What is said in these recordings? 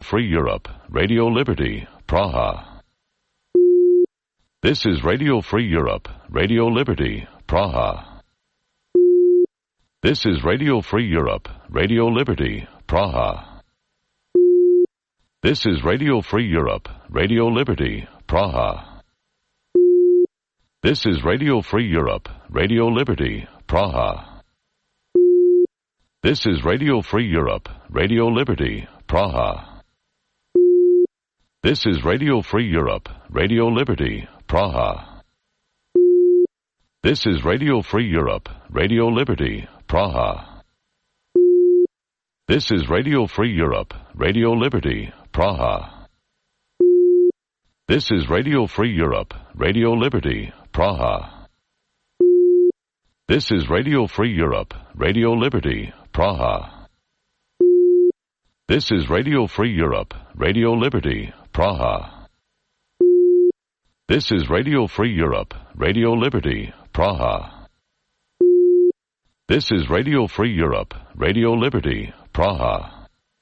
Free Europe, Radio Liberty, Praha. This is Radio Free Europe, Radio Liberty, Praha. This is Radio Free Europe, Radio Liberty, Praha. This is Radio Free Europe, Radio Liberty, Praha. This is Radio Free Europe, Radio Liberty, Praha. This is Radio Free Europe, Radio Liberty, Praha. This is Radio Free Europe, Radio Liberty, Praha. This is Radio Free Europe, Radio Liberty, Praha. This is Radio Free Europe, Radio Liberty, Praha. This is Radio Free Europe, Radio Liberty, Praha. This is Radio Free Europe, Radio Liberty, Praha. This is Radio Free Europe, Radio Liberty, Praha. This is Radio Free Europe, Radio Liberty, Praha. This is Radio Free Europe, Radio Liberty, Praha.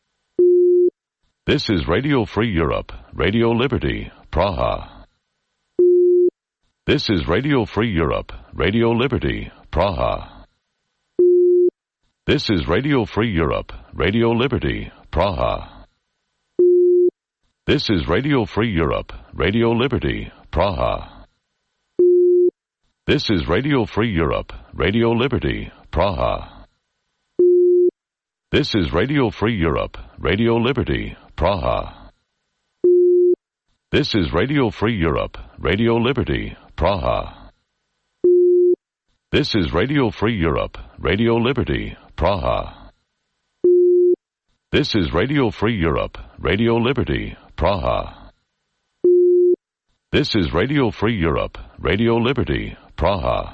This is Radio Free Europe, Radio Liberty, Praha. This is Radio Free Europe, Radio Liberty, Praha. This is Radio Free Europe, Radio Liberty, Praha. This is Radio Free Europe, Radio Liberty, Praha. This is Radio Free Europe, Radio Liberty, Praha. This is Radio Free Europe, Radio Liberty, Praha. This is Radio Free Europe, Radio Liberty, Praha. This is Radio Free Europe, Radio Liberty, Praha. This is Radio Free Europe, Radio Liberty, Praha. This is Radio Free Europe, Radio Liberty, Praha.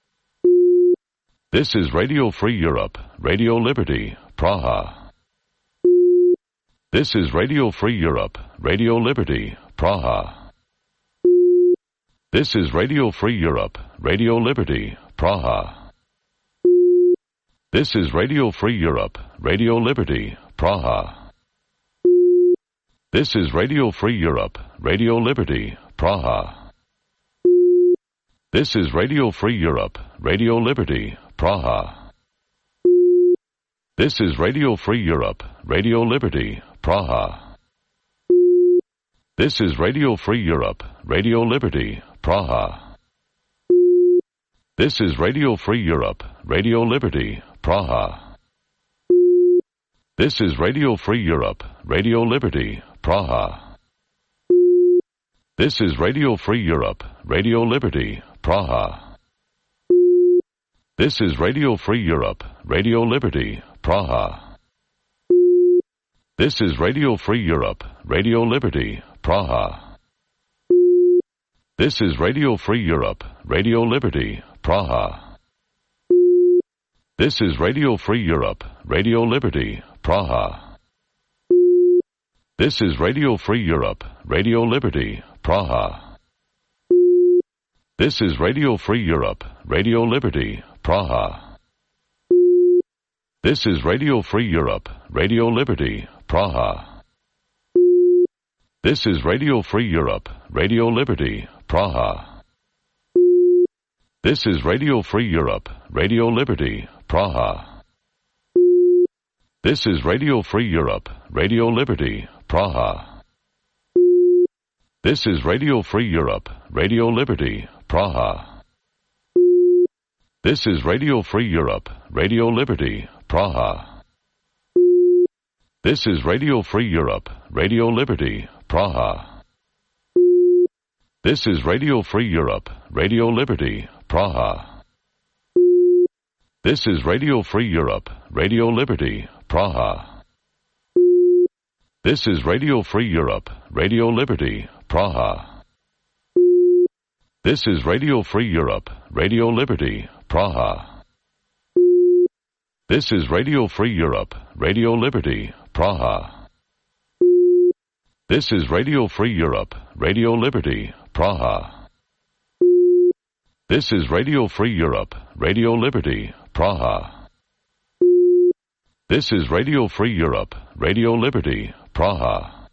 This is Radio Free Europe, Radio Liberty, Praha. This is Radio Free Europe, Radio Liberty, Praha. This is Radio Free Europe, Radio Liberty, Praha. This is Radio Free Europe, Radio Liberty, Praha. This is Radio Free Europe, Radio Liberty, Praha. This is Radio Free Europe, Radio Liberty, Praha. This is Radio Free Europe, Radio Liberty, Praha. This is Radio Free Europe, Radio Liberty, Praha. This is Radio Free Europe, Radio Liberty, Praha. This is Radio Free Europe, Radio Liberty, Praha. This is Radio Free Europe, Radio Liberty, Praha. This is Radio Free Europe, Radio Liberty, Praha. This is Radio Free Europe, Radio Liberty, Praha. This is Radio Free Europe, Radio Liberty, Praha. This is Radio Free Europe, Radio Liberty, Praha. This is Radio Free Europe, Radio Liberty, Praha. This is Radio Free Europe, Radio Liberty, Praha. This is Radio Free Europe, Radio Liberty, Praha. This is Radio Free Europe, Radio Liberty, Praha. This is Radio Free Europe, Radio Liberty, Praha. This is Radio Free Europe, Radio Liberty, Praha. This is Radio Free Europe, Radio Liberty, Praha. This is Radio Free Europe, Radio Liberty, Praha. This is Radio Free Europe, Radio Liberty, Praha. This is Radio Free Europe, Radio Liberty, Praha. This is Radio Free Europe, Radio Liberty, Praha. This is Radio Free Europe, Radio Liberty, Praha. This is Radio Free Europe, Radio Liberty, Praha. This is Radio Free Europe, Radio Liberty, Praha. This is Radio Free Europe, Radio Liberty, Praha. This is Radio Free Europe, Radio Liberty, Praha. This is Radio Free Europe, Radio Liberty, Praha.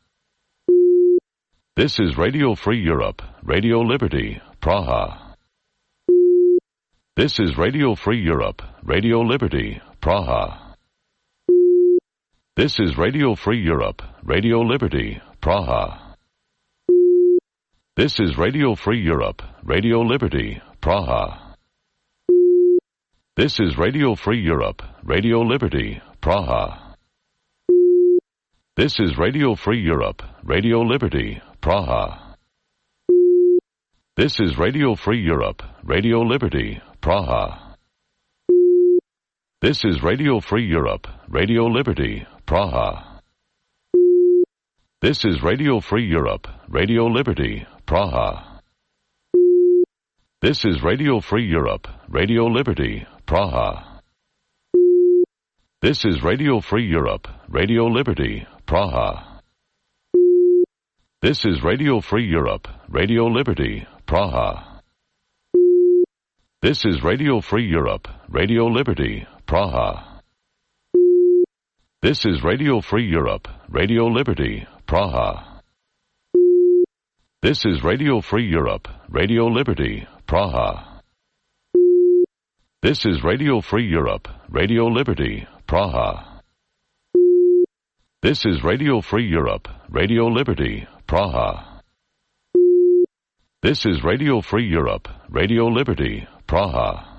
This is Radio Free Europe, Radio Liberty, Praha. This is Radio Free Europe, Radio Liberty, Praha. This is Radio Free Europe, Radio Liberty, Praha. This is Radio Free Europe, Radio Liberty, Praha. This is Radio Free Europe, Radio Liberty, Praha. This is Radio Free Europe, Radio Liberty, Praha. This is Radio Free Europe, Radio Liberty, Praha. This is Radio Free Europe, Radio Liberty, Praha. This is Radio Free Europe, Radio Liberty, Praha. This is Radio Free Europe, Radio Liberty, Praha. This is Radio Free Europe, Radio Liberty, Praha. This is Radio Free Europe, Radio Liberty, Praha. This is Radio Free Europe, Radio Liberty, Praha. This is Radio Free Europe, Radio Liberty, Praha. This is Radio Free Europe, Radio Liberty, Praha. This is Radio Free Europe, Radio Liberty, Praha. This is Radio Free Europe, Radio Liberty, Praha. This is Radio Free Europe, Radio Liberty, Praha.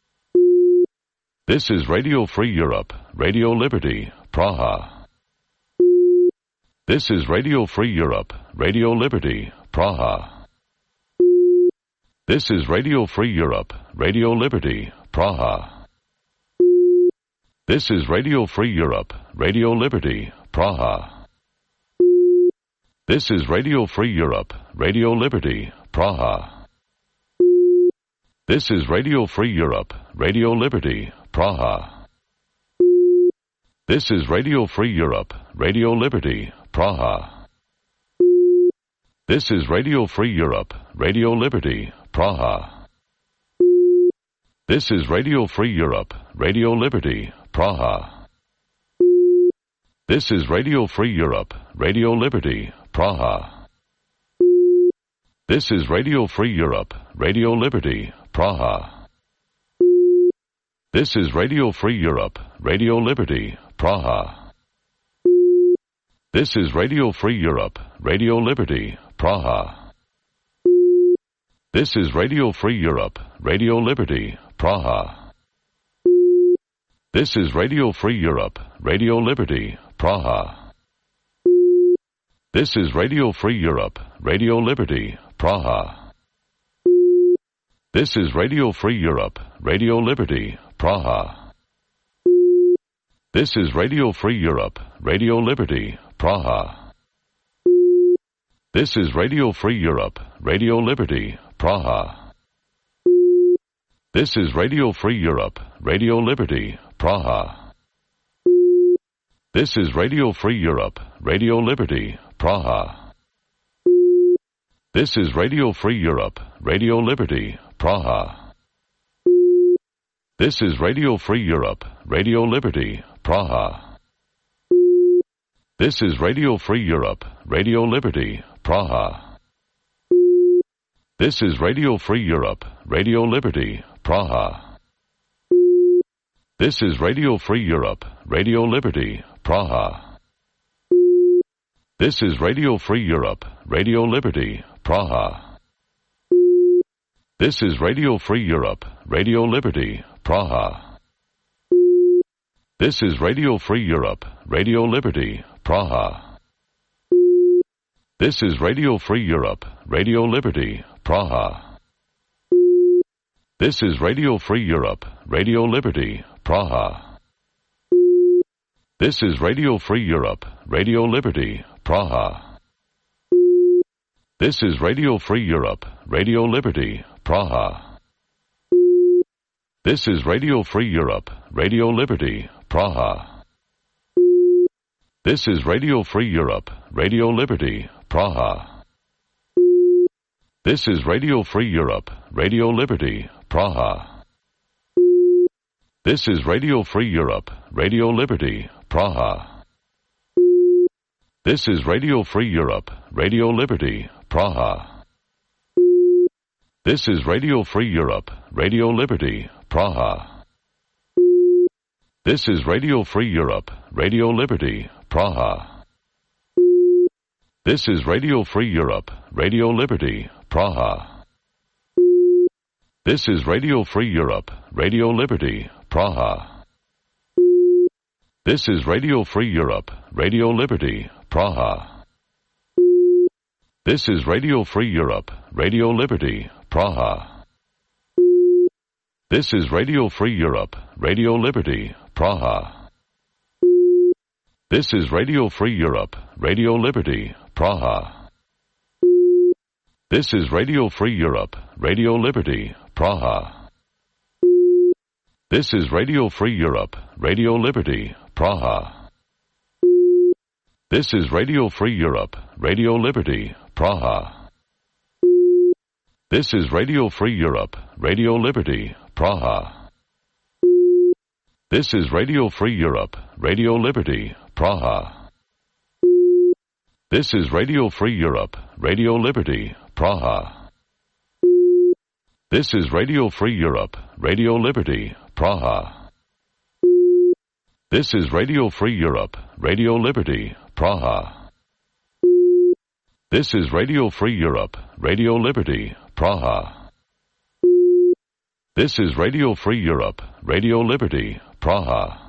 This is Radio Free Europe, Radio Liberty, Praha. This is Radio Free Europe, Radio Liberty, Praha. This is Radio Free Europe, Radio Liberty, Praha. This is Radio Free Europe, Radio Liberty, Praha. This is Radio Free Europe, Radio Liberty, Praha. This is Radio Free Europe, Radio Liberty, Praha. This is Radio Free Europe, Radio Liberty, Praha. This is Radio Free Europe, Radio Liberty, Praha. This is Radio Free Europe, Radio Liberty, Praha. This is Radio Free Europe, Radio Liberty, Praha. This is Radio Free Europe, Radio Liberty, Praha. This is Radio Free Europe, Radio Liberty, Praha. This is Radio Free Europe, Radio Liberty, Praha. This is Radio Free Europe, Radio Liberty, Praha. This is Radio Free Europe, Radio Liberty, Praha. This is Radio Free Europe, Radio Liberty, Praha. This is Radio Free Europe, Radio Liberty, Praha. This is Radio Free Europe, Radio Liberty, Praha. This is Radio Free Europe, Radio Liberty, Praha. This is Radio Free Europe, Radio Liberty, Praha. This is Radio Free Europe, Radio Liberty, Praha. This is Radio Free Europe, Radio Liberty, Praha. This is Radio Free Europe, Radio Liberty, Praha. This is Radio Free Europe, Radio Liberty, Praha. This is Radio Free Europe, Radio Liberty, Praha. This is Radio Free Europe, Radio Liberty, Praha. This is Radio Free Europe, Radio Liberty, Praha. This is Radio Free Europe, Radio Liberty, Praha. This is Radio Free Europe, Radio Liberty, Praha. This is Radio Free Europe, Radio Liberty, Praha. This is Radio Free Europe, Radio Liberty, Praha. This is Radio Free Europe, Radio Liberty, Praha. This is Radio Free Europe, Radio Liberty, Praha. This is Radio Free Europe, Radio Liberty, Praha. This is Radio Free Europe, Radio Liberty, Praha. This is Radio Free Europe, Radio Liberty, Praha. This is Radio Free Europe, Radio Liberty, Praha. This is Radio Free Europe, Radio Liberty, Praha. This is Radio Free Europe, Radio Liberty, Praha. This is Radio Free Europe, Radio Liberty, Praha. This is Radio Free Europe, Radio Liberty, Praha. This is Radio Free Europe, Radio Liberty, Praha. This is Radio Free Europe, Radio Liberty, Praha. This is Radio Free Europe, Radio Liberty, Praha. This is Radio Free Europe, Radio Liberty, Praha. This is Radio Free Europe, Radio Liberty, Praha. This is Radio Free Europe, Radio Liberty, Praha. This is Radio Free Europe, Radio Liberty, Praha. This is Radio Free Europe, Radio Liberty, Praha. This is Radio Free Europe, Radio Liberty, Praha. This is Radio Free Europe, Radio Liberty, Praha. This is Radio Free Europe, Radio Liberty, Praha. This is Radio Free Europe, Radio Liberty, Praha. This is Radio Free Europe, Radio Liberty, Praha. This is Radio Free Europe, Radio Liberty, Praha. This is Radio Free Europe, Radio Liberty, Praha.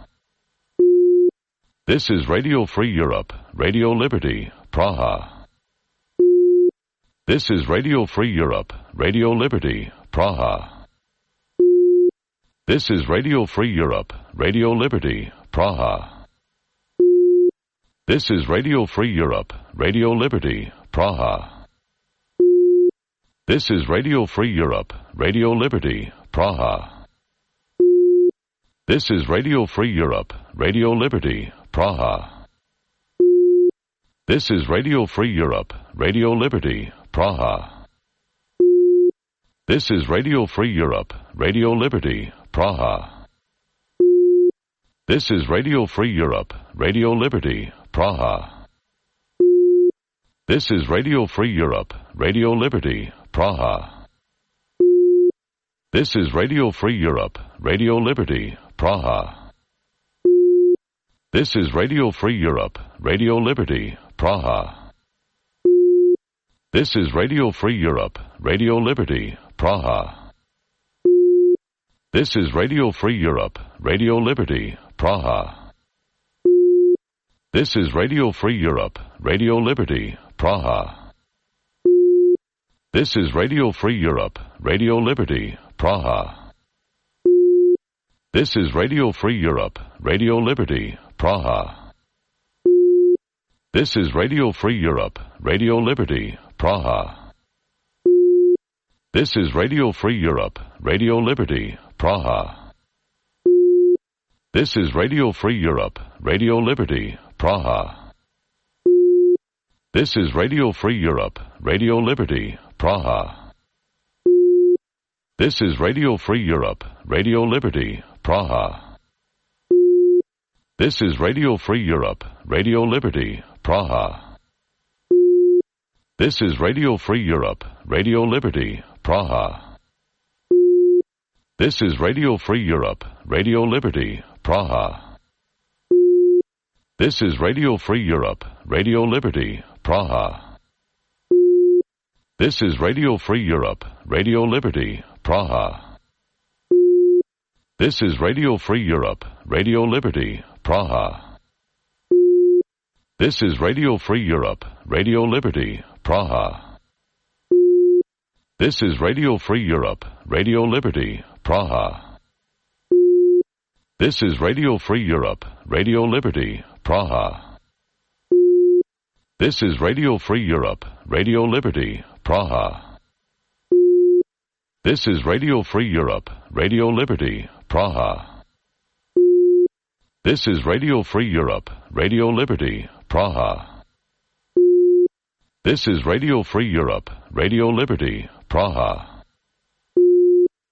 This is Radio Free Europe, Radio Liberty, Praha. This is Radio Free Europe, Radio Liberty, Praha. This is Radio Free Europe, Radio Liberty, Praha. This is Radio Free Europe, Radio Liberty, Praha. This is Radio Free Europe, Radio Liberty, Praha. This is Radio Free Europe, Radio Liberty, Praha. This is Radio Free Europe, Radio Liberty, Praha. This is Radio Free Europe, Radio Liberty, Praha. This is Radio Free Europe, Radio Liberty, Praha. This is Radio Free Europe, Radio Liberty, Praha. This is Radio Free Europe, Radio Liberty, Praha. This is Radio Free Europe, Radio Liberty, Praha. This is Radio Free Europe, Radio Liberty, Praha. This is Radio Free Europe, Radio Liberty, Praha. This is Radio Free Europe, Radio Liberty, Praha. This is Radio Free Europe, Radio Liberty, Praha. This is Radio Free Europe, Radio Liberty, Praha. This is Radio Free Europe, Radio Liberty, Praha. This is Radio Free Europe, Radio Liberty, Praha. This is Radio Free Europe, Radio Liberty, Praha. This is Radio Free Europe, Radio Liberty, Praha. This is Radio Free Europe, Radio Liberty, Praha. This is Radio Free Europe, Radio Liberty, Praha. This is Radio Free Europe, Radio Liberty, Praha. This is Radio Free Europe, Radio Liberty, Praha. This is Radio Free Europe, Radio Liberty, Praha. This is Radio Free Europe, Radio Liberty, Praha. This is Radio Free Europe, Radio Liberty, Praha. This is Radio Free Europe, Radio Liberty, Praha. This is Radio Free Europe, Radio Liberty, Praha. This is Radio Free Europe, Radio Liberty, Praha. This is Radio Free Europe, Radio Liberty, Praha. This is Radio Free Europe, Radio Liberty, Praha. This is Radio Free Europe, Radio Liberty, Praha. This is Radio Free Europe, Radio Liberty, Praha.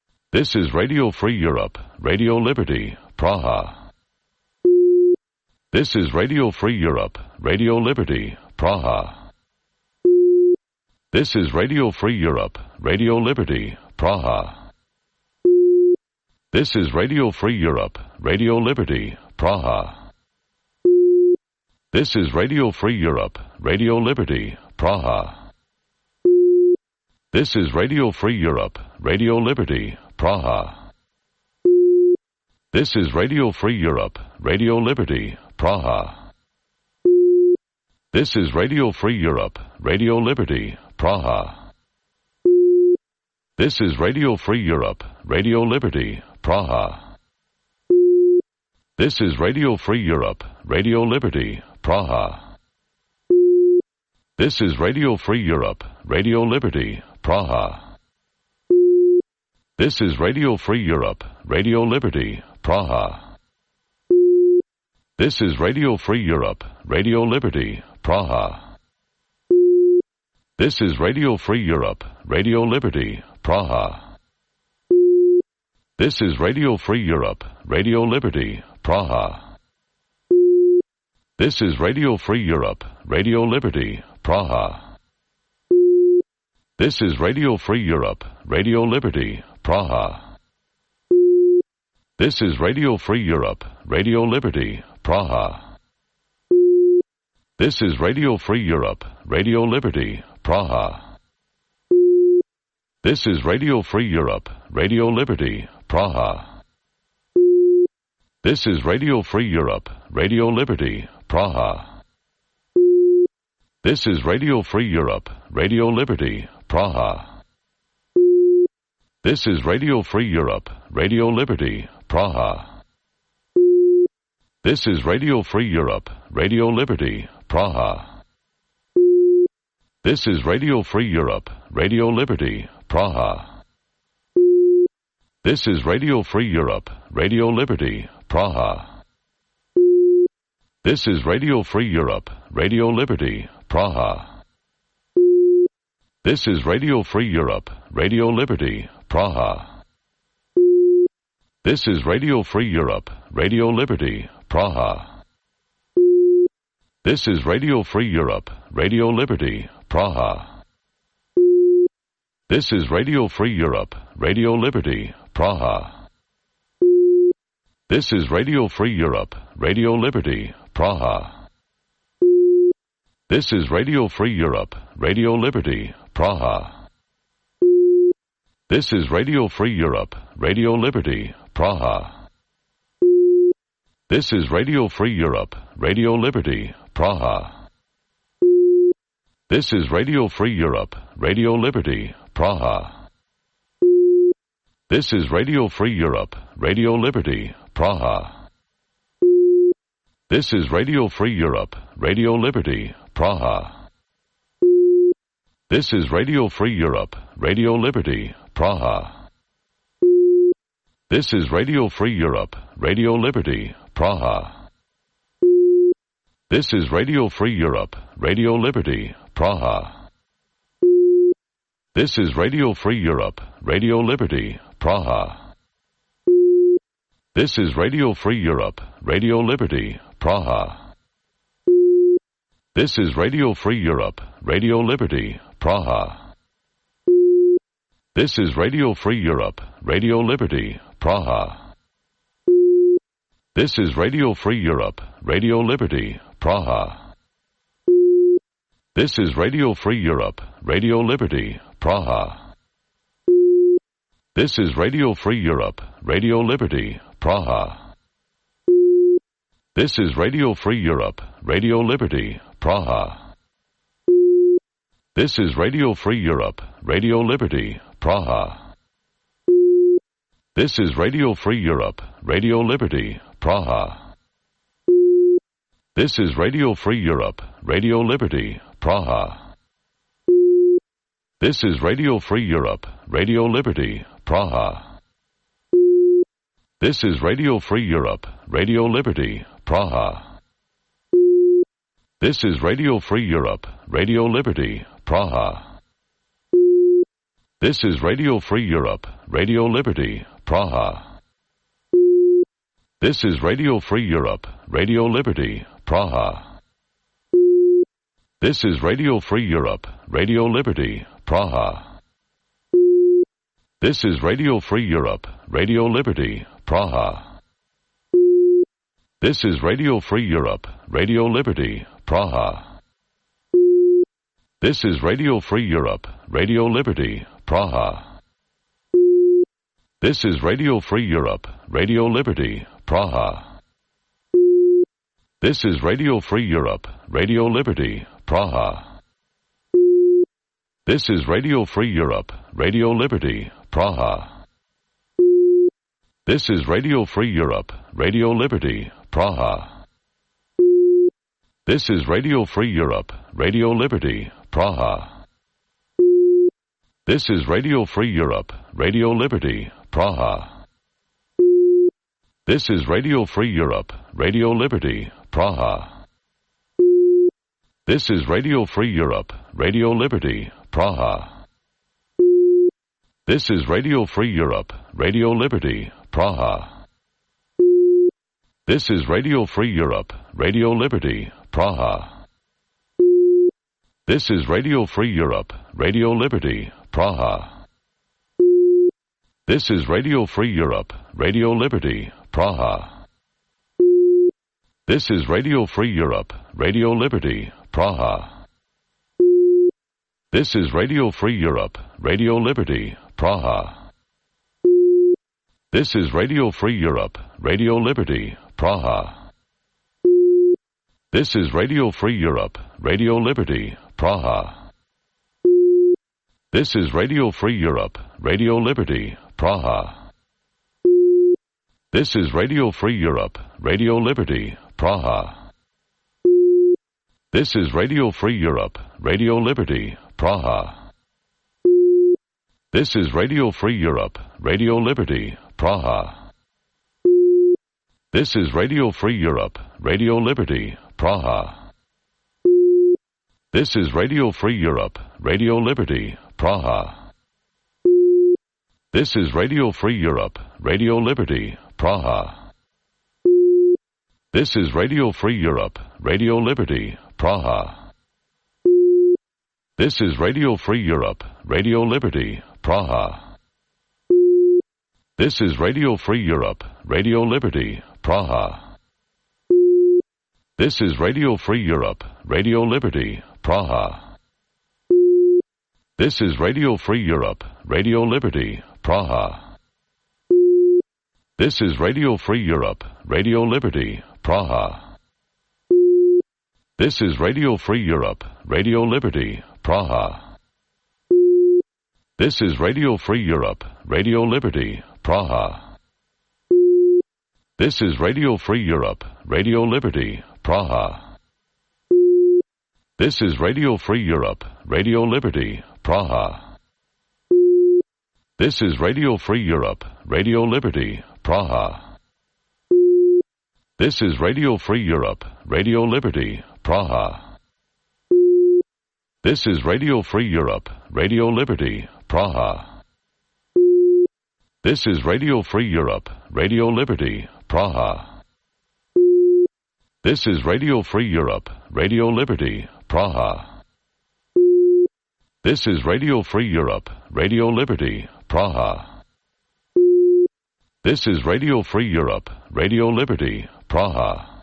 This is Radio Free Europe, Radio Liberty, Praha. This is Radio Free Europe, Radio Liberty, Praha. This is Radio Free Europe, Radio Liberty, Praha. This is Radio Free Europe, Radio Liberty, Praha. This is Radio Free Europe, Radio Liberty, Praha. This is Radio Free Europe, Radio Liberty, Praha. This is Radio Free Europe, Radio Liberty, Praha. This is Radio Free Europe, Radio Liberty, Praha. This is Radio Free Europe, Radio Liberty, Praha. This is Radio Free Europe, Radio Liberty, Praha. This is Radio Free Europe, Radio Liberty, Praha. This is Radio Free Europe, Radio Liberty, Praha. This is Radio Free Europe, Radio Liberty, Praha. This is Radio Free Europe, Radio Liberty, Praha. This is Radio Free Europe, Radio Liberty, Praha. This is Radio Free Europe, Radio Liberty, Praha. This is Radio Free Europe, Radio Liberty, Praha. This is Radio Free Europe, Radio Liberty, Praha. This is Radio Free Europe, Radio Liberty, Praha. This is Radio Free Europe, Radio Liberty, Praha. This is Radio Free Europe, Radio Liberty, Praha. This is Radio Free Europe, Radio Liberty, Praha. This is Radio Free Europe, Radio Liberty, Praha. This is Radio Free Europe, Radio Liberty, Praha. This is Radio Free Europe, Radio Liberty, Praha. This is Radio Free Europe, Radio Liberty, Praha. This is Radio Free Europe, Radio Liberty, Praha. This is Radio Free Europe, Radio Liberty, Praha. This is Radio Free Europe, Radio Liberty, Praha. This is Radio Free Europe, Radio Liberty, Praha. This is Radio Free Europe, Radio Liberty, Praha. This is Radio Free Europe, Radio Liberty, Praha. This is Radio Free Europe, Radio Liberty, Praha. This is Radio Free Europe, Radio Liberty, Praha. This is Radio Free Europe, Radio Liberty, Praha. This is Radio Free Europe, Radio Liberty, Praha. This is Radio Free Europe, Radio Liberty, Praha. This is Radio Free Europe, Radio Liberty, Praha. This is Radio Free Europe, Radio Liberty, Praha. This is Radio Free Europe, Radio Liberty, Praha. This is Radio Free Europe, Radio Liberty, Praha. This is Radio Free Europe, Radio Liberty, Praha. This is Radio Free Europe, Radio Liberty, Praha. This is Radio Free Europe, Radio Liberty, Praha. This is Radio Free Europe, Radio Liberty, Praha. This is Radio Free Europe, Radio Liberty, Praha. This is Radio Free Europe, Radio Liberty, Praha. This is Radio Free Europe, Radio Liberty, Praha. This is Radio Free Europe, Radio Liberty, Praha. This is Radio Free Europe, Radio Liberty, Praha. This is Radio Free Europe, Radio Liberty, Praha. This is Radio Free Europe, Radio Liberty, Praha. This is Radio Free Europe, Radio Liberty, Praha. This is Radio Free Europe, Radio Liberty, Praha. This is Radio Free Europe, Radio Liberty, Praha. This is Radio Free Europe, Radio Liberty, Praha. This is Radio Free Europe, Radio Liberty, Praha. This is Radio Free Europe, Radio Liberty, Praha. This is Radio Free Europe, Radio Liberty, Praha. This is Radio Free Europe, Radio Liberty, Praha. This is Radio Free Europe, Radio Liberty, Praha. This is Radio Free Europe, Radio Liberty, Praha. This is Radio Free Europe, Radio Liberty, Praha. This is Radio Free Europe, Radio Liberty, Praha. This is Radio Free Europe, Radio Liberty, Praha. This is Radio Free Europe, Radio Liberty, Praha. This is Radio Free Europe, Radio Liberty, Praha. This is Radio Free Europe, Radio Liberty, Praha. This is Radio Free Europe, Radio Liberty, Praha. This is Radio Free Europe, Radio Liberty, Praha. This is Radio Free Europe, Radio Liberty, Praha. This is Radio Free Europe, Radio Liberty, Praha. This is Radio Free Europe, Radio Liberty, Praha. This is Radio Free Europe, Radio Liberty, Praha. This is Radio Free Europe, Radio Liberty, Praha. This is Radio Free Europe, Radio Liberty, Praha. This is Radio Free Europe, Radio Liberty, Praha. This is Radio Free Europe, Radio Liberty, Praha. This is Radio Free Europe, Radio Liberty, Praha. This is Radio Free Europe, Radio Liberty, Praha. This is Radio Free Europe, Radio Liberty, Praha. This is Radio Free Europe, Radio Liberty, Praha. This is Radio Free Europe, Radio Liberty, Praha. This is Radio Free Europe, Radio Liberty, Praha. This is Radio Free Europe, Radio Liberty, Praha. This is Radio Free Europe, Radio Liberty, Praha. This is Radio Free Europe, Radio Liberty, Praha. This is Radio Free Europe, Radio Liberty, Praha. This is Radio Free Europe, Radio Liberty, Praha. This is Radio Free Europe, Radio Liberty, Praha. This is Radio Free Europe, Radio Liberty, Praha. This is Radio Free Europe, Radio Liberty, Praha. This is Radio Free Europe, Radio Liberty, Praha. This is Radio Free Europe, Radio Liberty, Praha. This is Radio Free Europe, Radio Liberty, Praha. This is Radio Free Europe, Radio Liberty, Praha. This is Radio Free Europe, Radio Liberty, Praha. This is Radio Free Europe, Radio Liberty, Praha. This is Radio Free Europe, Radio Liberty, Praha. This is Radio Free Europe, Radio Liberty, Praha. This is Radio Free Europe, Radio Liberty, Praha.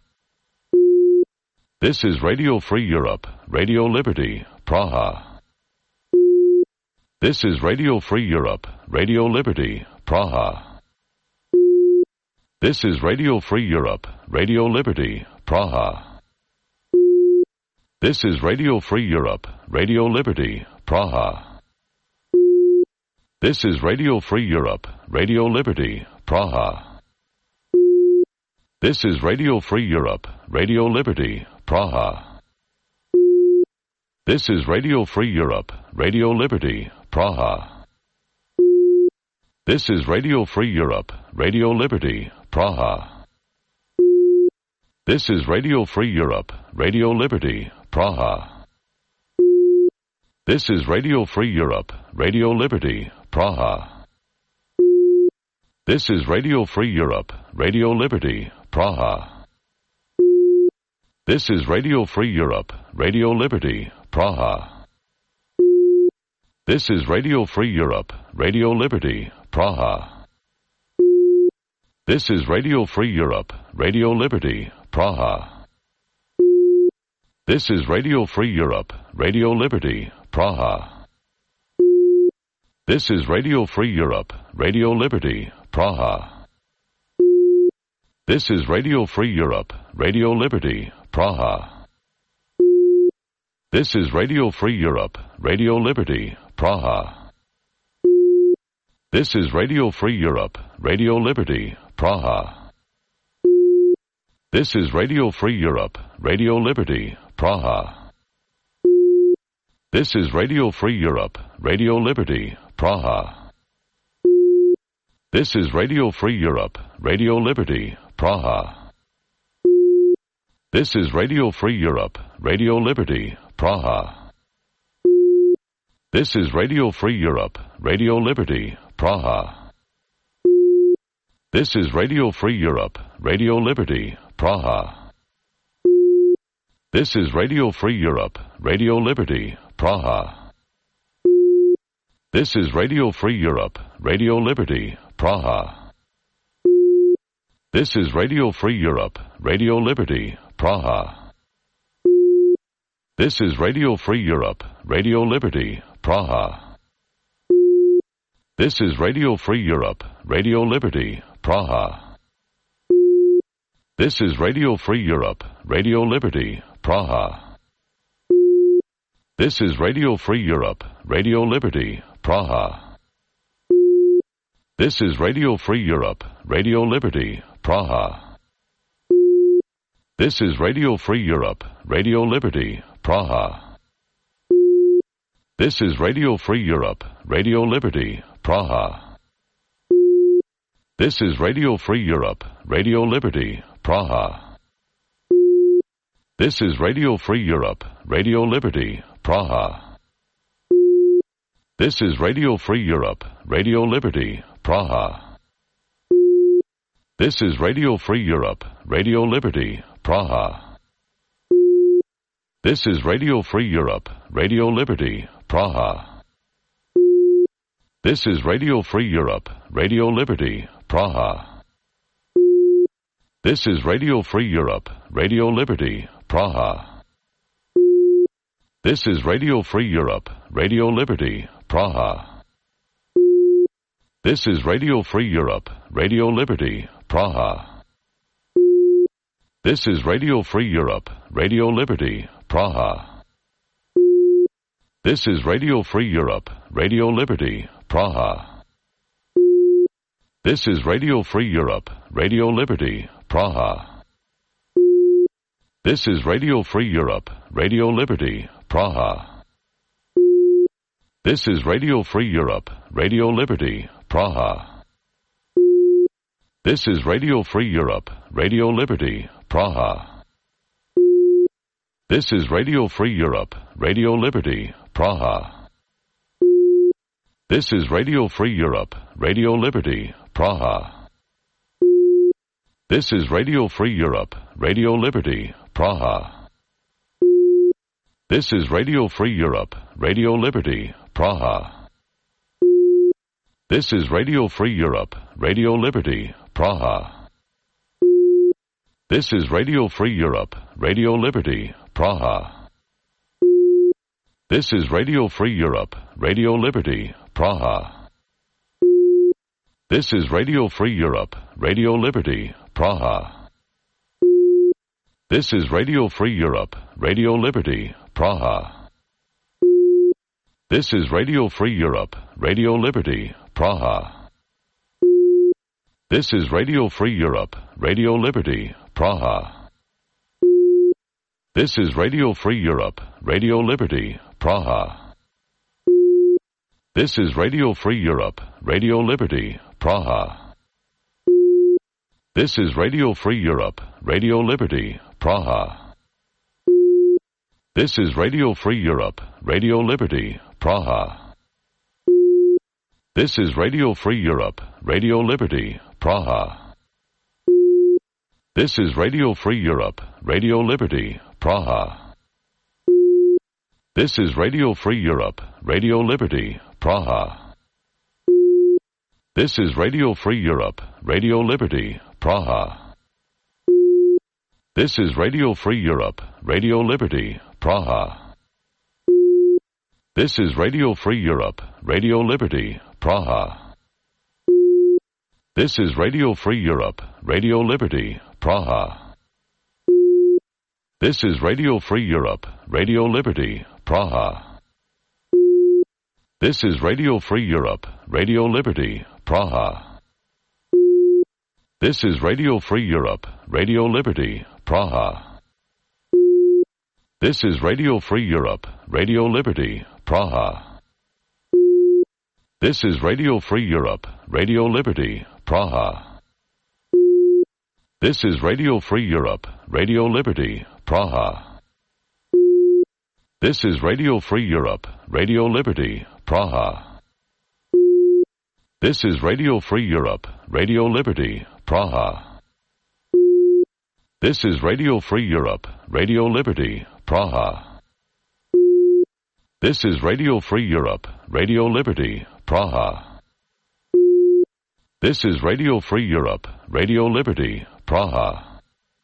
This is Radio Free Europe, Radio Liberty, Praha. This is Radio Free Europe, Radio Liberty, Praha. This is Radio Free Europe, Radio Liberty, Praha. This is Radio Free Europe, Radio Liberty, Praha. This is Radio Free Europe, Radio Liberty, Praha. This is Radio Free Europe, Radio Liberty, Praha. This is Radio Free Europe, Radio Liberty, Praha. This is Radio Free Europe, Radio Liberty, Praha. This is Radio Free Europe, Radio Liberty, Praha. This is Radio Free Europe, Radio Liberty, Praha. This is Radio Free Europe, Radio Liberty, Praha. This is Radio Free Europe, Radio Liberty, Praha. This is Radio Free Europe, Radio Liberty, Praha. This is Radio Free Europe, Radio Liberty, Praha. This is Radio Free Europe, Radio Liberty, Praha. This is Radio Free Europe, Radio Liberty, Praha. This is Radio Free Europe, Radio Liberty, Praha. This is Radio Free Europe, Radio Liberty, Praha. This is Radio Free Europe, Radio Liberty, Praha. This is Radio Free Europe, Radio Liberty, Praha. This is Radio Free Europe, Radio Liberty, Praha. This is Radio Free Europe, Radio Liberty, Praha. This is Radio Free Europe, Radio Liberty, Praha. This is Radio Free Europe, Radio Liberty, Praha. This is Radio Free Europe, Radio Liberty, Praha. This is Radio Free Europe, Radio Liberty, Praha. This is Radio Free Europe, Radio Liberty, Praha. This is Radio Free Europe, Radio Liberty, Praha. This is Radio Free Europe, Radio Liberty, Praha. This is Radio Free Europe, Radio Liberty, Praha. This is Radio Free Europe, Radio Liberty, Praha. This is Radio Free Europe, Radio Liberty, Praha. This is Radio Free Europe, Radio Liberty, Praha. This is Radio Free Europe, Radio Liberty, Praha. This is Radio Free Europe, Radio Liberty, Praha. This is Radio Free Europe, Radio Liberty, Praha. This is Radio Free Europe, Radio Liberty, Praha. This is Radio Free Europe, Radio Liberty, Praha. This is Radio Free Europe, Radio Liberty, Praha. This is Radio Free Europe, Radio Liberty, Praha. This is Radio Free Europe, Radio Liberty, Praha. This is Radio Free Europe, Radio Liberty, Praha. This is Radio Free Europe, Radio Liberty, Praha. This is Radio Free Europe, Radio Liberty, Praha. This is Radio Free Europe, Radio Liberty, Praha. This is Radio Free Europe, Radio Liberty, Praha. This is Radio Free Europe, Radio Liberty, Praha. This is Radio Free Europe, Radio Liberty, Praha. This is Radio Free Europe, Radio Liberty, Praha. This is Radio Free Europe, Radio Liberty, Praha. This is Radio Free Europe, Radio Liberty, Praha. This is Radio Free Europe, Radio Liberty, Praha. This is Radio Free Europe, Radio Liberty, Praha. This is Radio Free Europe, Radio Liberty, Praha. This is Radio Free Europe, Radio Liberty, Praha. This is Radio Free Europe, Radio Liberty, Praha. This is Radio Free Europe, Radio Liberty, Praha. This is Radio Free Europe, Radio Liberty, Praha. This is Radio Free Europe, Radio Liberty, Praha. This is Radio Free Europe, Radio Liberty, Praha. This is Radio Free Europe, Radio Liberty, Praha. This is Radio Free Europe, Radio Liberty, Praha. This is Radio Free Europe, Radio Liberty, Praha. This is Radio Free Europe, Radio Liberty, Praha. This is Radio Free Europe, Radio Liberty, Praha. This is Radio Free Europe, Radio Liberty, Praha. This is Radio Free Europe, Radio Liberty, Praha. This is Radio Free Europe, Radio Liberty, Praha. This is Radio Free Europe, Radio Liberty, Praha. This is Radio Free Europe, Radio Liberty, Praha. This is Radio Free Europe, Radio Liberty, Praha. This is Radio Free Europe, Radio Liberty, Praha. This is Radio Free Europe, Radio Liberty, Praha. This is Radio Free Europe, Radio Liberty, Praha. This is Radio Free Europe, Radio Liberty, Praha. This is Radio Free Europe, Radio Liberty, Praha. This is Radio Free Europe, Radio Liberty, Praha. This is Radio Free Europe, Radio Liberty, Praha. This is Radio Free Europe, Radio Liberty, Praha. This is Radio Free Europe, Radio Liberty, Praha. This is Radio Free Europe, Radio Liberty, Praha. This is Radio Free Europe, Radio Liberty, Praha. This is Radio Free Europe, Radio Liberty, Praha.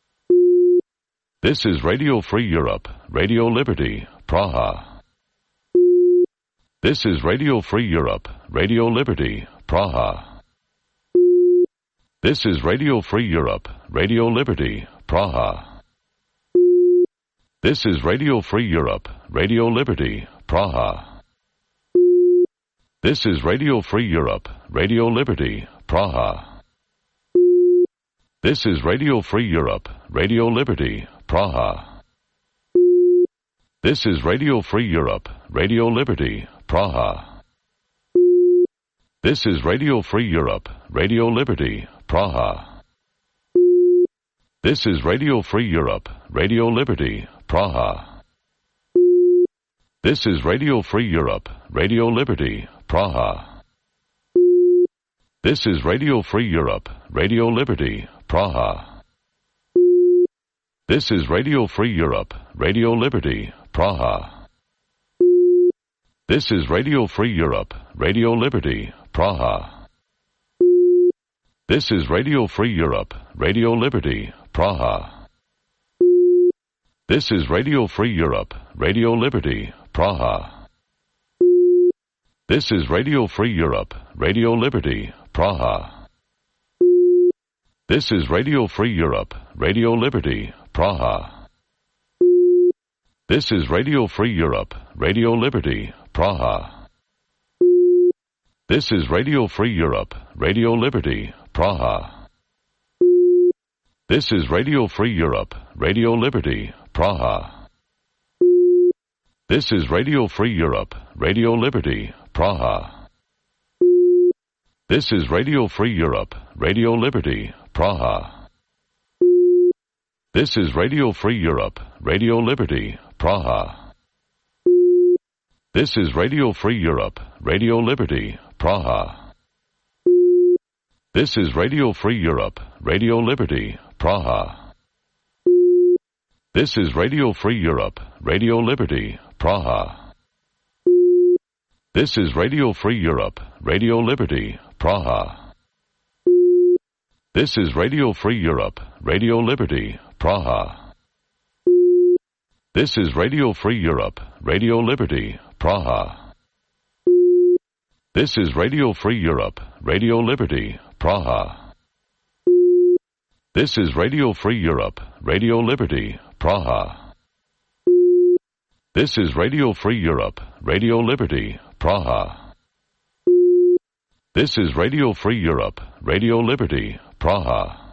This is Radio Free Europe, Radio Liberty, Praha. This is Radio Free Europe, Radio Liberty, Praha. This is Radio Free Europe, Radio Liberty, Praha. This is Radio Free Europe, Radio Liberty, Praha. This is Radio Free Europe, Radio Liberty, Praha. This is Radio Free Europe, Radio Liberty, Praha. This is Radio Free Europe, Radio Liberty, Praha. This is Radio Free Europe, Radio Liberty, Praha. This is Radio Free Europe, Radio Liberty, Praha. This is Radio Free Europe, Radio Liberty, Praha. This is Radio Free Europe, Radio Liberty, Praha. This is Radio Free Europe, Radio Liberty, Praha. This is Radio Free Europe, Radio Liberty, Praha. This is Radio Free Europe, Radio Liberty, Praha. This is Radio Free Europe, Radio Liberty, Praha. This is Radio Free Europe, Radio Liberty, Praha. This is Radio Free Europe, Radio Liberty, Praha. This is Radio Free Europe, Radio Liberty, Praha. This is Radio Free Europe, Radio Liberty, Praha. This is Radio Free Europe, Radio Liberty, Praha. This is Radio Free Europe, Radio Liberty, Praha. This is Radio Free Europe, Radio Liberty, Praha. This is Radio Free Europe, Radio Liberty, Praha. This is Radio Free Europe, Radio Liberty, Praha. This is Radio Free Europe, Radio Liberty, Praha. This is Radio Free Europe, Radio Liberty, Praha. This is Radio Free Europe, Radio Liberty, Praha. This is Radio Free Europe, Radio Liberty, Praha. This is Radio Free Europe, Radio Liberty, Praha. This is Radio Free Europe, Radio Liberty, Praha. This is Radio Free Europe, Radio Liberty, Praha. This is Radio Free Europe, Radio Liberty, Praha. This is Radio Free Europe, Radio Liberty, Praha.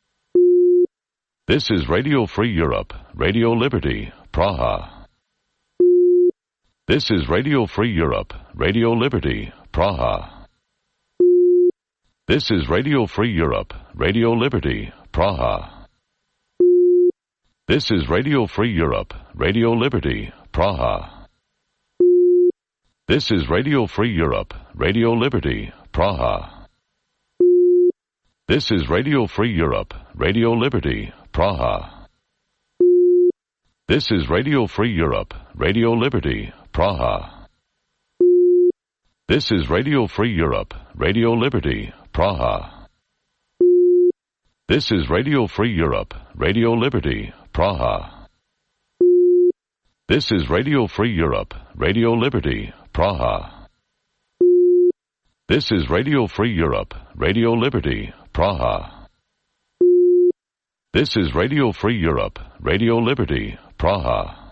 This is Radio Free Europe, Radio Liberty, Praha. This is Radio Free Europe, Radio Liberty, Praha. This is Radio Free Europe, Radio Liberty, Praha. This is Radio Free Europe, Radio Liberty, Praha. This is Radio Free Europe, Radio Liberty, Praha. This is Radio Free Europe, Radio Liberty, Praha. This is Radio Free Europe, Radio Liberty, Praha. This is Radio Free Europe, Radio Liberty, Praha. This is Radio Free Europe, Radio Liberty, Praha. This is Radio Free Europe, Radio Liberty, Praha. This is Radio Free Europe, Radio Liberty, Praha. This is Radio Free Europe, Radio Liberty, Praha.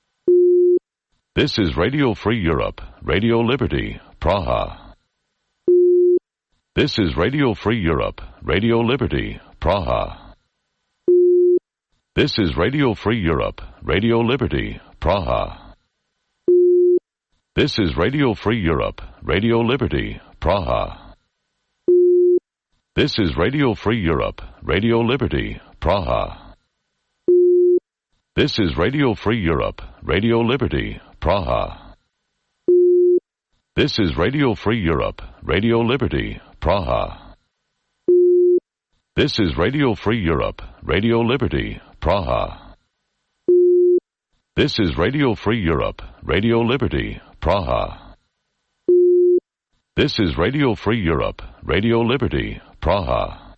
This is Radio Free Europe, Radio Liberty, Praha. This is Radio Free Europe, Radio Liberty, Praha. This is Radio Free Europe, Radio Liberty, Praha. This is Radio Free Europe, Radio Liberty, Praha. This is Radio Free Europe, Radio Liberty, Praha. This is Radio Free Europe, Radio Liberty, Praha. This is Radio Free Europe, Radio Liberty, Praha. This is Radio Free Europe, Radio Liberty, Praha. This is Radio Free Europe, Radio Liberty, Praha. This is Radio Free Europe, Radio Liberty, Praha.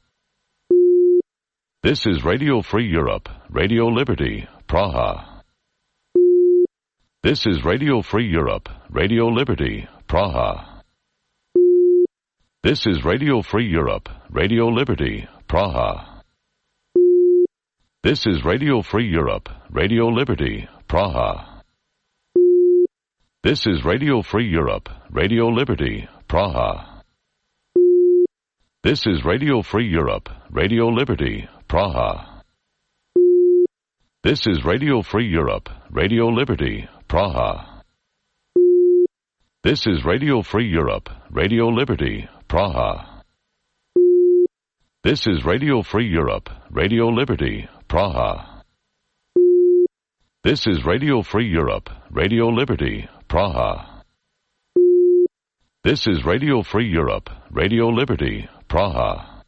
This is Radio Free Europe, Radio Liberty, Praha. This is Radio Free Europe, Radio Liberty, Praha. This is Radio Free Europe, Radio Liberty, Praha. This is Radio Free Europe, Radio Liberty, Praha. This is Radio Free Europe, Radio Liberty, Praha. This is Radio Free Europe, Radio Liberty, Praha. This is Radio Free Europe, Radio Liberty, Praha. This is Radio Free Europe, Radio Liberty, Praha. This is Radio Free Europe, Radio Liberty, Praha. This is Radio Free Europe, Radio Liberty, Praha. This is Radio Free Europe, Radio Liberty, Praha.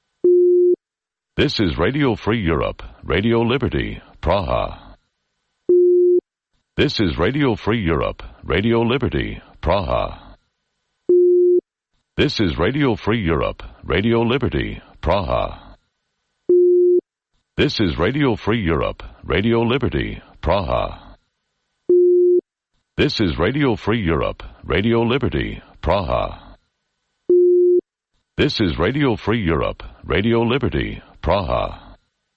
This is Radio Free Europe, Radio Liberty, Praha. This is Radio Free Europe, Radio Liberty, Praha. This is Radio Free Europe, Radio Liberty, Praha. This is Radio Free Europe, Radio Liberty, Praha. This is Radio Free Europe, Radio Liberty, Praha. This is Radio Free Europe, Radio Liberty, Praha.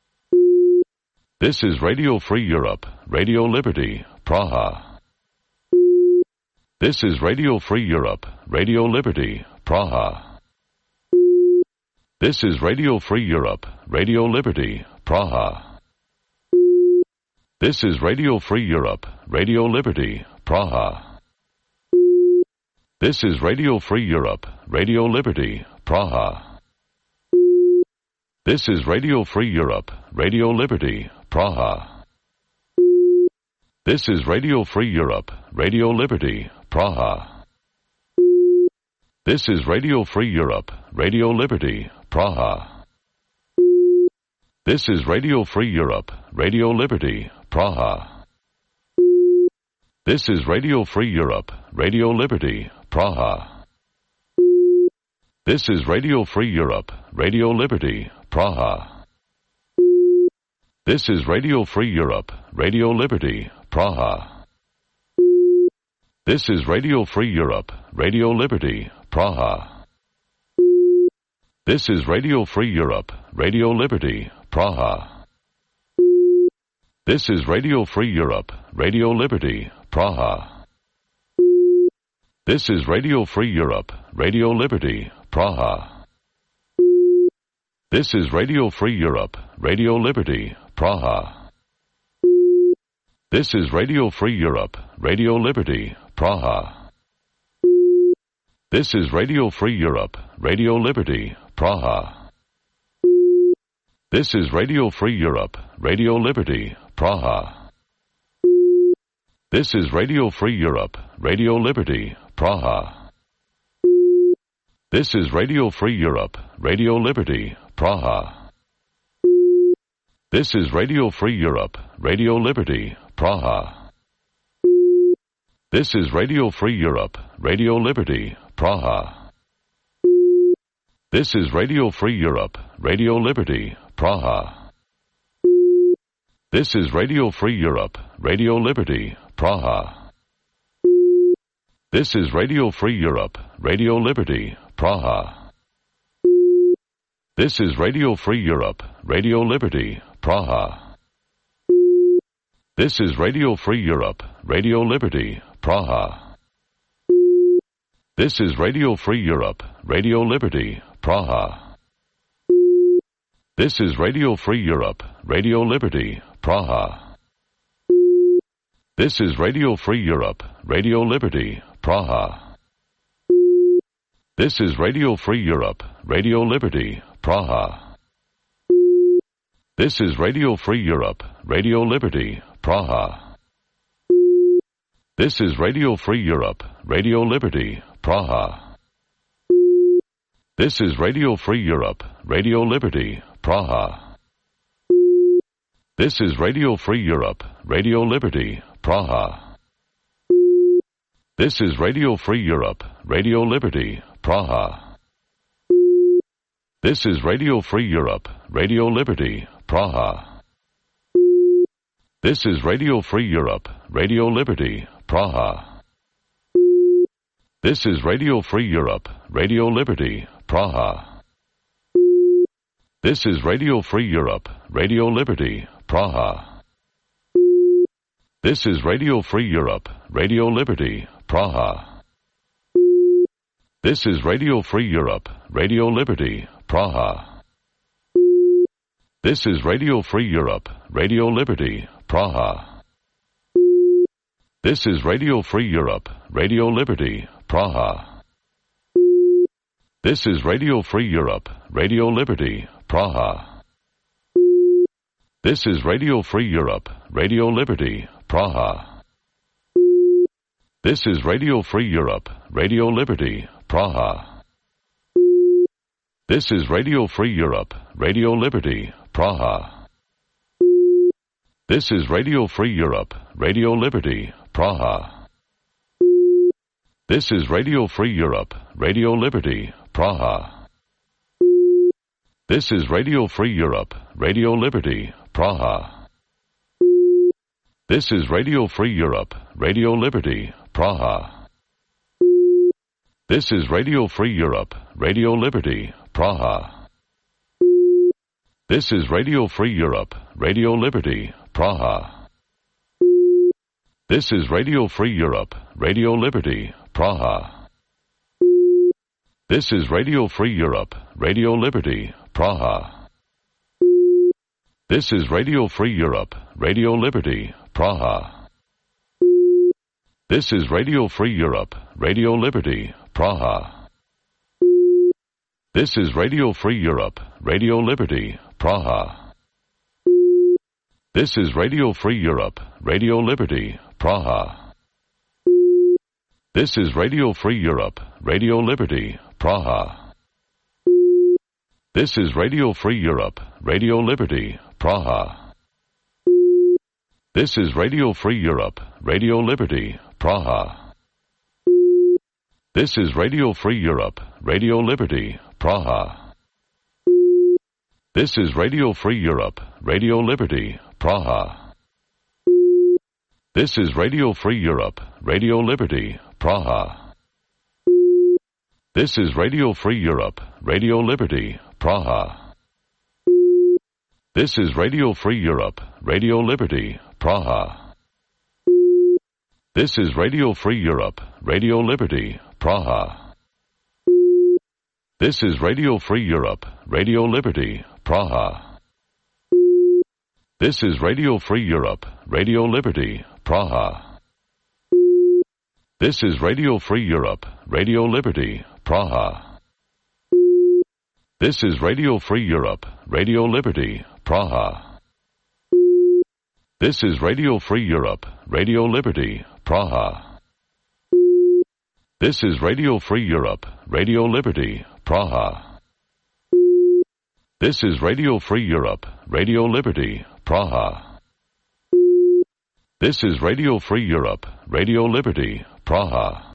This is Radio Free Europe, Radio Liberty, Praha. This is Radio Free Europe, Radio Liberty, Praha. This is Radio Free Europe, Radio Liberty, Praha. This is Radio Free Europe, Radio Liberty, Praha. This is Radio Free Europe, Radio Liberty, Praha. This is Radio Free Europe, Radio Liberty, Praha. This is Radio Free Europe, Radio Liberty, Praha. This is Radio Free Europe, Radio Liberty, Praha. This is Radio Free Europe, Radio Liberty, Praha. This is Radio Free Europe, Radio Liberty, Praha. This is Radio Free Europe, Radio Liberty, Praha. This is Radio Free Europe, Radio Liberty, Praha. This is Radio Free Europe, Radio Liberty, Praha. This is Radio Free Europe, Radio Liberty, Praha. This is Radio Free Europe, Radio Liberty, Praha. This is Radio Free Europe, Radio Liberty, Praha. This is Radio Free Europe, Radio Liberty, Praha. This is Radio Free Europe, Radio Liberty, Praha. This is Radio Free Europe, Radio Liberty, Praha. This is Radio Free Europe, Radio Liberty, Praha. This is Radio Free Europe, Radio Liberty, Praha. This is Radio Free Europe, Radio Liberty, Praha. This is Radio Free Europe, Radio Liberty, Praha. This is Radio Free Europe, Radio Liberty, Praha. This is Radio Free Europe, Radio Liberty, Praha. This is Radio Free Europe, Radio Liberty, Praha. This is Radio Free Europe, Radio Liberty, Praha. This is Radio Free Europe, Radio Liberty, Praha. This is Radio Free Europe, Radio Liberty, Praha. This is Radio Free Europe, Radio Liberty, Praha. This is Radio Free Europe, Radio Liberty, Praha. This is Radio Free Europe, Radio Liberty, Praha. This is Radio Free Europe, Radio Liberty, Praha. This is Radio Free Europe, Radio Liberty, Praha. This is Radio Free Europe, Radio Liberty, Praha. This is Radio Free Europe, Radio Liberty, Praha. This is Radio Free Europe, Radio Liberty, Praha. This is Radio Free Europe, Radio Liberty, Praha. This is Radio Free Europe, Radio Liberty, Praha. This is Radio Free Europe, Radio Liberty, Praha. This is Radio Free Europe, Radio Liberty, Praha. This is Radio Free Europe, Radio Liberty, Praha. This is Radio Free Europe, Radio Liberty, Praha. This is Radio Free Europe, Radio Liberty, Praha. This is Radio Free Europe, Radio Liberty, Praha. This is Radio Free Europe, Radio Liberty, Praha. This is Radio Free Europe, Radio Liberty, Praha. This is Radio Free Europe, Radio Liberty, Praha. This is Radio Free Europe, Radio Liberty, Praha. This is Radio Free Europe, Radio Liberty, Praha. This is Radio Free Europe, Radio Liberty, Praha. This is Radio Free Europe, Radio Liberty, Praha. This is Radio Free Europe, Radio Liberty, Praha. This is Radio Free Europe, Radio Liberty, Praha. This is Radio Free Europe, Radio Liberty, Praha. This is Radio Free Europe, Radio Liberty, Praha. This is Radio Free Europe, Radio Liberty, Praha. This is Radio Free Europe, Radio Liberty, Praha. This is Radio Free Europe, Radio Liberty, Praha. This is Radio Free Europe, Radio Liberty, Praha. This is Radio Free Europe, Radio Liberty, Praha. This is Radio Free Europe, Radio Liberty, Praha. This is Radio Free Europe, Radio Liberty, Praha. This is Radio Free Europe, Radio Liberty, Praha. This is Radio Free Europe, Radio Liberty, Praha. This is Radio Free Europe, Radio Liberty, Praha. This is Radio Free Europe, Radio Liberty, Praha. This is Radio Free Europe, Radio Liberty, Praha. This is Radio Free Europe, Radio Liberty, Praha. This is Radio Free Europe, Radio Liberty, Praha. This is Radio Free Europe, Radio Liberty, Praha. This is Radio Free Europe, Radio Liberty, Praha. This is Radio Free Europe, Radio Liberty, Praha. This is Radio Free Europe, Radio Liberty, Praha. This is Radio Free Europe, Radio Liberty, Praha. This is Radio Free Europe, Radio Liberty, Praha. This is Radio Free Europe, Radio Liberty, Praha. This is Radio Free Europe, Radio Liberty, Praha. This is Radio Free Europe, Radio Liberty, Praha.